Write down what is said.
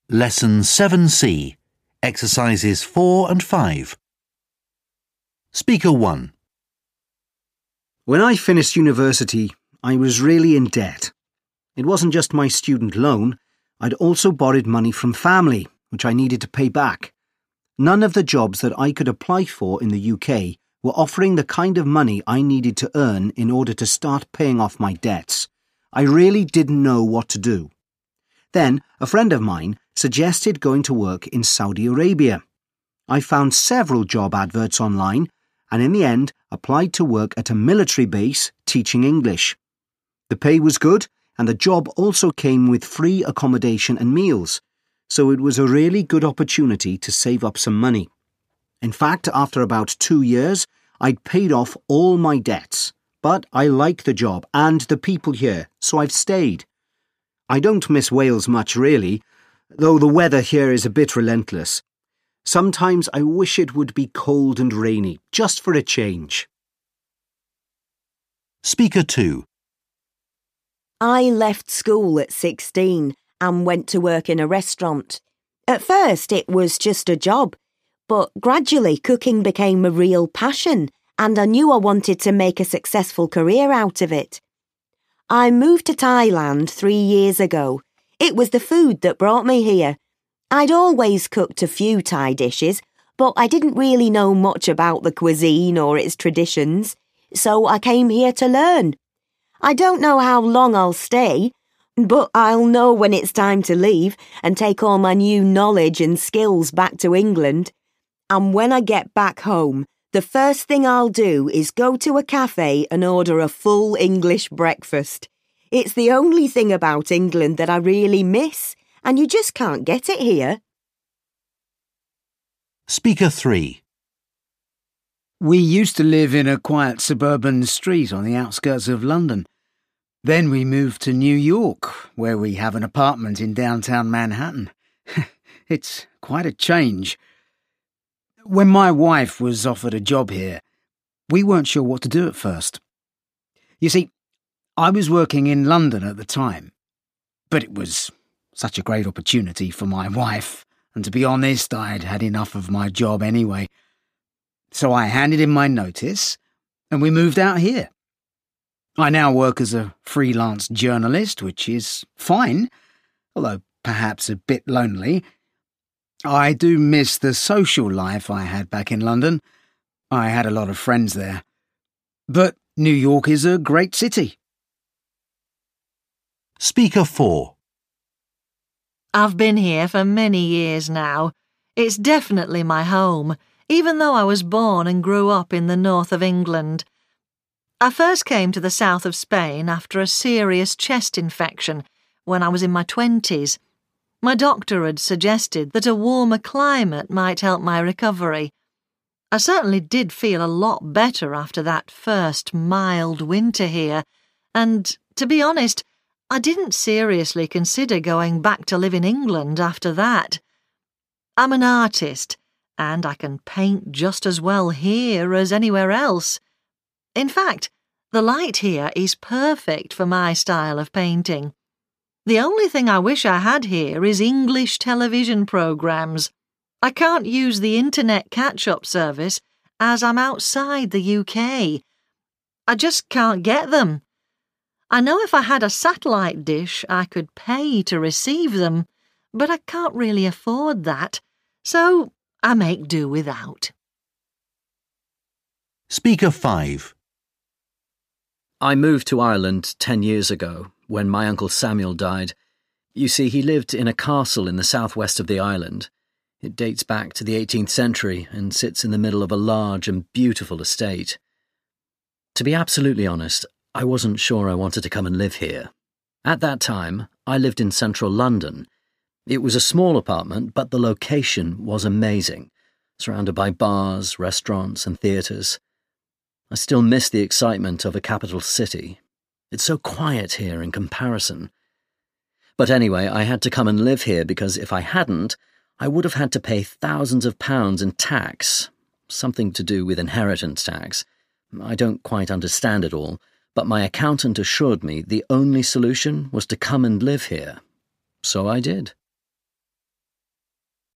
Lesson 7C, Exercises 4 and 5. Speaker 1. When I finished university, I was really in debt. It wasn't just my student loan, I'd also borrowed money from family, which I needed to pay back. None of the jobs that I could apply for in the UK were offering the kind of money I needed to earn in order to start paying off my debts. I really didn't know what to do. Then, a friend of mine suggested going to work in Saudi Arabia. I found several job adverts online and in the end applied to work at a military base teaching English. The pay was good and the job also came with free accommodation and meals, so it was a really good opportunity to save up some money. In fact, after about 2 years, I'd paid off all my debts, but I like the job and the people here, so I've stayed. I don't miss Wales much really, though the weather here is a bit relentless. Sometimes I wish it would be cold and rainy, just for a change. Speaker 2. I left school at 16 and went to work in a restaurant. At first it was just a job, but gradually cooking became a real passion and I knew I wanted to make a successful career out of it. I moved to Thailand 3 years ago. It was the food that brought me here. I'd always cooked a few Thai dishes, but I didn't really know much about the cuisine or its traditions, so I came here to learn. I don't know how long I'll stay, but I'll know when it's time to leave and take all my new knowledge and skills back to England. And when I get back home, the first thing I'll do is go to a cafe and order a full English breakfast. It's the only thing about England that I really miss, and you just can't get it here. Speaker 3. We used to live in a quiet suburban street on the outskirts of London. Then we moved to New York, where we have an apartment in downtown Manhattan. It's quite a change. When my wife was offered a job here, we weren't sure what to do at first. You see, I was working in London at the time, but it was such a great opportunity for my wife, and to be honest, I'd had enough of my job anyway. So I handed in my notice, and we moved out here. I now work as a freelance journalist, which is fine, although perhaps a bit lonely. I do miss the social life I had back in London. I had a lot of friends there. But New York is a great city. Speaker 4. I've been here for many years now. It's definitely my home, even though I was born and grew up in the north of England. I first came to the south of Spain after a serious chest infection when I was in my 20s. My doctor had suggested that a warmer climate might help my recovery. I certainly did feel a lot better after that first mild winter here, and, to be honest, I didn't seriously consider going back to live in England after that. I'm an artist, and I can paint just as well here as anywhere else. In fact, the light here is perfect for my style of painting. The only thing I wish I had here is English television programmes. I can't use the internet catch-up service as I'm outside the UK. I just can't get them. I know if I had a satellite dish I could pay to receive them, but I can't really afford that, so I make do without. Speaker 5. I moved to Ireland 10 years ago, when my Uncle Samuel died. You see, he lived in a castle in the southwest of the island. It dates back to the 18th century and sits in the middle of a large and beautiful estate. To be absolutely honest, I wasn't sure I wanted to come and live here. At that time, I lived in central London. It was a small apartment, but the location was amazing, surrounded by bars, restaurants and theatres. I still miss the excitement of a capital city. It's so quiet here in comparison. But anyway, I had to come and live here because if I hadn't, I would have had to pay thousands of pounds in tax, something to do with inheritance tax. I don't quite understand it all, but my accountant assured me the only solution was to come and live here. So I did.